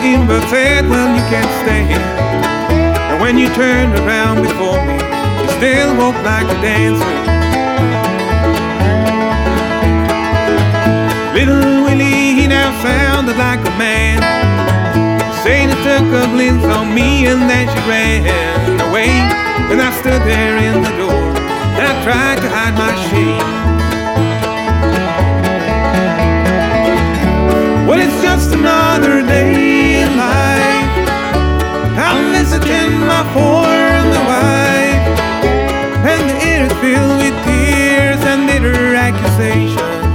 him but said, well, you can't stay here. And when you turned around before me, you still walked like a dancer. Little Willie, he now sounded like a man, saying he took a glimpse on me and then she ran away. And I stood there in the door and I tried to hide my shame. Well, it's just another day in life. I'm visiting my former wife, and the air is filled with tears and bitter accusations.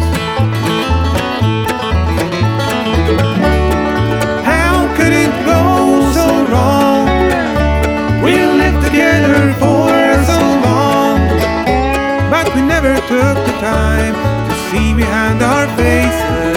How could it go so wrong? We lived together for so long, but we never took the time to see behind our faces.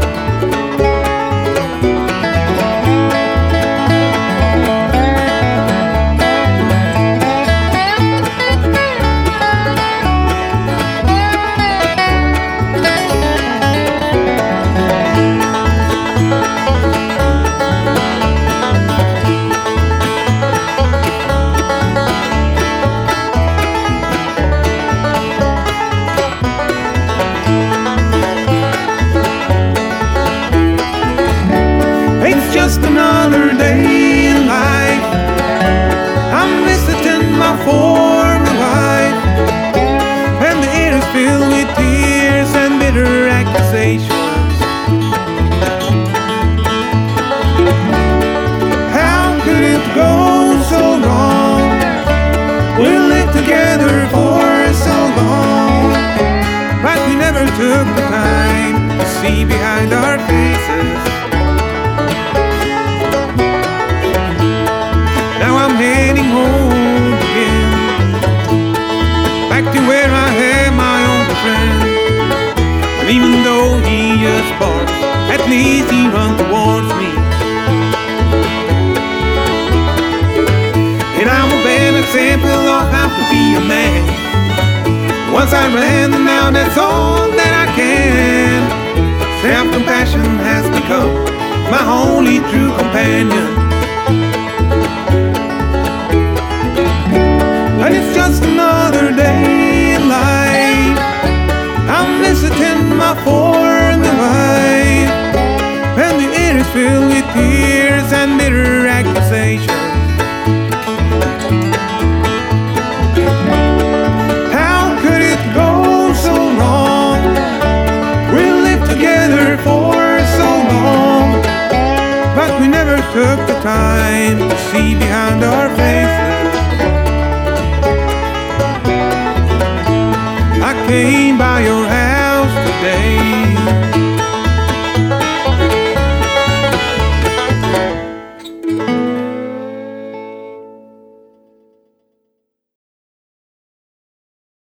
Just another day in life. I'm visiting my former wife, and the air is filled with tears and bitter accusations. How could it go so wrong? We lived together for so long, but we never took the time to see behind our faces. Heading home again, back to where I had my own friend. And even though he just barks, at least he runs towards me. And I'm a bad example of how to be a man. Once I ran, and now that's all that I can. Self-compassion has become my only true companion. And it's just another day in life. I'm visiting my former wife, and the air is filled with tears and bitter accusations. How could it go so wrong? We lived together for so long, but we never took the time to see behind our faces.